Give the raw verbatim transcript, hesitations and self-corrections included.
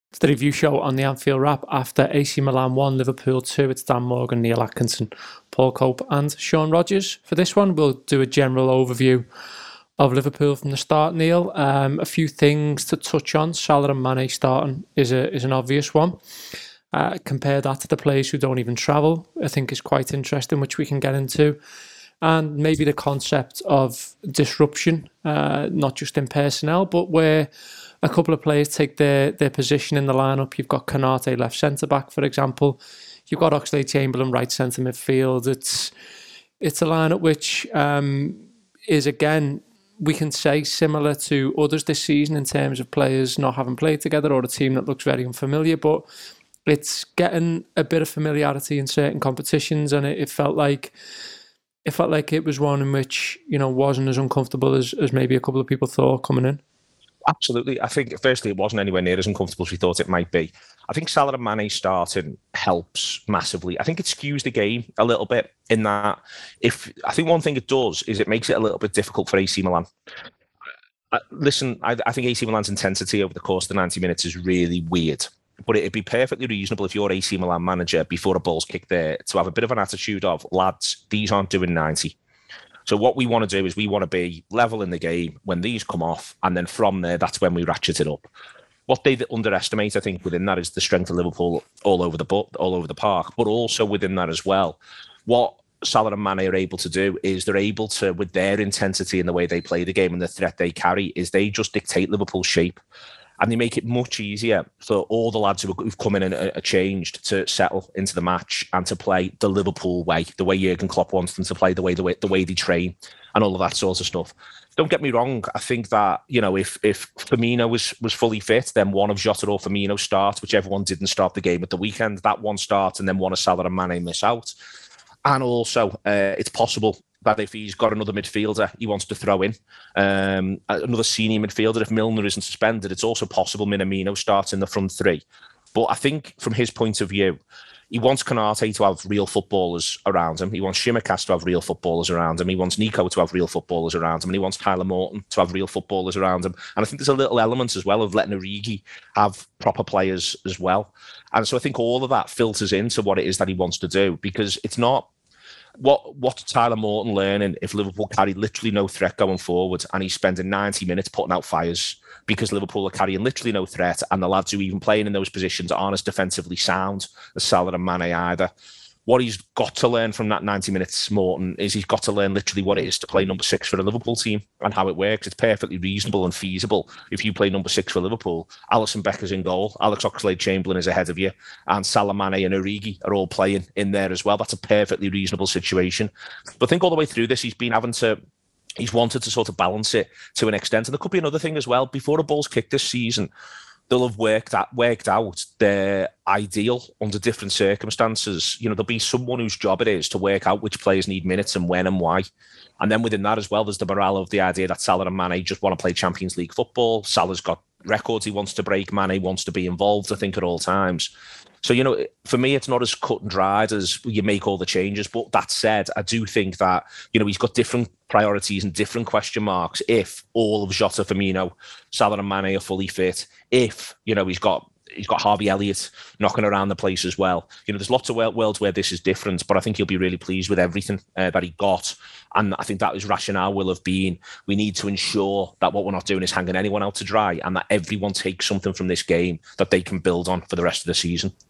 It's the review show on the Anfield Wrap after A C Milan one, Liverpool two. It's Dan Morgan, Neil Atkinson, Paul Cope and Sean Rogers. For this one, we'll do a general overview of Liverpool from the start, Neil. Um, a few things to touch on. Salah and Mane starting is a is an obvious one. Uh, compare that to the players who don't even travel, I think is quite interesting, which we can get into. And maybe the concept of disruption, uh, not just in personnel, but where a couple of players take their, their position in the lineup. You've got Konate left centre-back, for example. You've got Oxlade-Chamberlain right centre midfield. It's it's a lineup which um, is, again, we can say similar to others this season in terms of players not having played together or a team that looks very unfamiliar, but it's getting a bit of familiarity in certain competitions, and it, it felt like it felt like it was one in which, you know, wasn't as uncomfortable as, as maybe a couple of people thought coming in. Absolutely. I think, firstly, it wasn't anywhere near as uncomfortable as we thought it might be. I think Salah and Mane starting helps massively. I think it skews the game a little bit in that if I think one thing it does is it makes it a little bit difficult for A C Milan. Uh, listen, I, I think A C Milan's intensity over the course of the ninety minutes is really weird. But it'd be perfectly reasonable if you're A C Milan manager before a ball's kicked there to have a bit of an attitude of, lads, these aren't doing ninety. So what we want to do is we want to be level in the game when these come off, and then from there, that's when we ratchet it up. What they underestimate, I think, within that is the strength of Liverpool all over the all over the park, but also within that as well, what Salah and Mane are able to do is they're able to, with their intensity and the way they play the game and the threat they carry, is they just dictate Liverpool's shape. And they make it much easier for all the lads who've come in and are changed to settle into the match and to play the Liverpool way, the way Jurgen Klopp wants them to play, the way the way the way they train, and all of that sort of stuff. Don't get me wrong. I think that, you know, if if Firmino was was fully fit, then one of Jota or Firmino starts, whichever one didn't start the game at the weekend. That one starts, and then one of Salah and Mane miss out. And also, uh, it's possible that if he's got another midfielder he wants to throw in, um, another senior midfielder, if Milner isn't suspended, it's also possible Minamino starts in the front three. But I think from his point of view, he wants Konate to have real footballers around him. He wants Tsimikas to have real footballers around him. He wants Nico to have real footballers around him. And he wants Tyler Morton to have real footballers around him. And I think there's a little element as well of letting Origi have proper players as well. And so I think all of that filters into what it is that he wants to do, because it's not What what Tyler Morton learning if Liverpool carry literally no threat going forward, and he's spending ninety minutes putting out fires because Liverpool are carrying literally no threat, and the lads who even playing in those positions aren't as defensively sound as Salah and Mane either. What he's got to learn from that ninety minutes, Morton, is he's got to learn literally what it is to play number six for a Liverpool team and how it works. It's perfectly reasonable and feasible. If you play number six for Liverpool, Alisson Becker's in goal, Alex Oxlade-Chamberlain is ahead of you, and Salah, Mane and Origi are all playing in there as well. That's a perfectly reasonable situation. But I think all the way through this, he's been having to He's wanted to sort of balance it to an extent. And there could be another thing as well. Before a ball's kicked this season, they'll have worked out, worked out their ideal under different circumstances. You know, there'll be someone whose job it is to work out which players need minutes and when and why. And then within that as well, there's the morale of the idea that Salah and Mane just want to play Champions League football. Salah's got records he wants to break. Mane wants to be involved, I think, at all times. So, you know, for me, it's not as cut and dried as you make all the changes. But that said, I do think that, you know, he's got different priorities and different question marks if all of Jota, Firmino, Salah and Mane are fully fit. If, you know, he's got he's got Harvey Elliott knocking around the place as well. You know, there's lots of worlds where this is different, but I think he'll be really pleased with everything uh, that he got. And I think that his rationale will have been, we need to ensure that what we're not doing is hanging anyone out to dry, and that everyone takes something from this game that they can build on for the rest of the season.